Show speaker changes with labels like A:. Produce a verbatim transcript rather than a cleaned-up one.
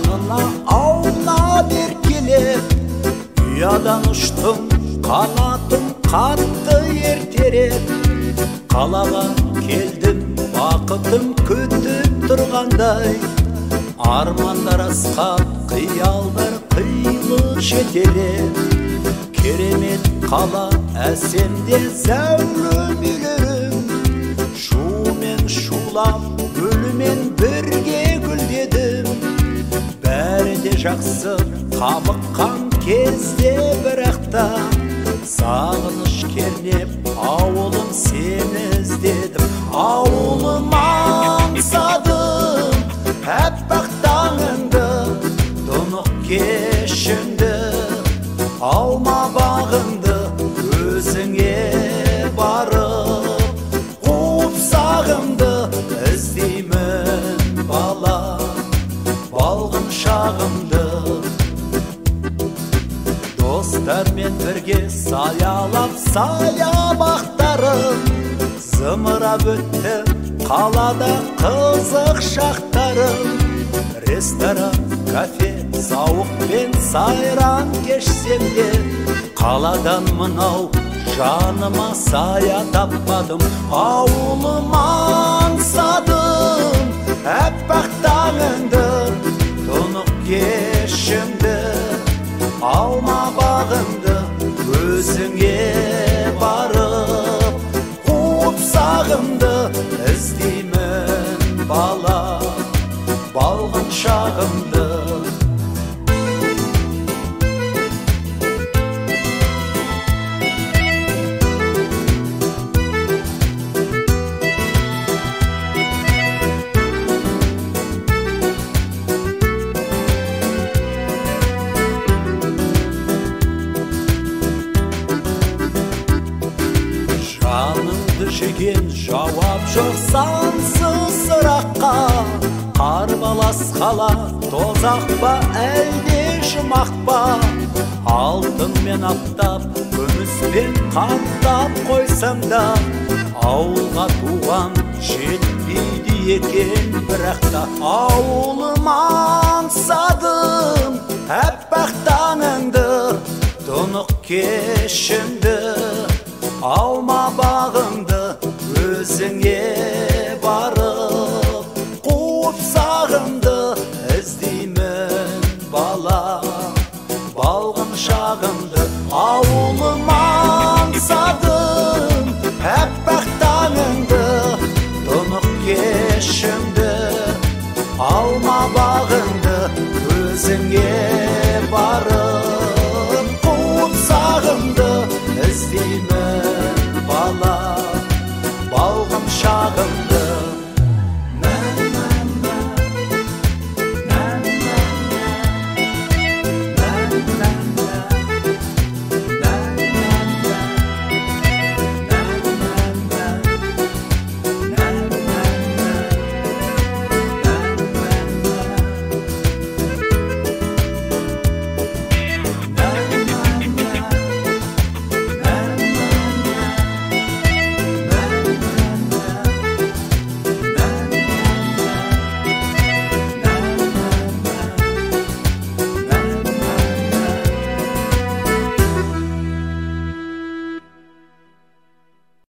A: жанына аунап еркелеп, ұядан ұштым, қанатым қатты ертерек. Қалаға келдім, бақытым күтіп тұрғандай, армандар асқақ, қиялдар қилы жетелеп. Керемет қала, әсемде зәулім үйлерім, шумен шулап, гүлмен бірге гүлдедім. Бәрі де жақсы, қабыққан кезде бірақта, сағыныш кернеп, ауылым сені іздедім. Ауылым аңсадым, әппақ таңыңды, тұнық кешіңді, алма бағыңды өзіңе барып, қуып сағымды іздеймін бала, балғын шағымды. Достармен бірге саялап саябақтарым, зымырап өтті қалада қызық шақтарым. Ресторан, кафе, сауық пен сайран кешсем де, қаладан мынау жаныма сая таппадым. Ауылым аңсадым, әппақ таңыңды, тұнық кешіңді, алма бағыңды өзіңе барып, қуып сағымды іздеймін бала, балғын шағымды. Жаныңды жеген жауап жоқ сансыз сұраққа, қарбалас қала тозақ па әлде жұмақ па? Алтын мен аптап, күміспен қаптап қойсам да, ауылға туған жетпейді екен бірақта. Ауылым аңсадым, әппақ таңыңды, тұнық кешіңді, алма бағыңды өзіңе барып, қуып сағымды іздеймін бала, балғын шағымды. Ауыл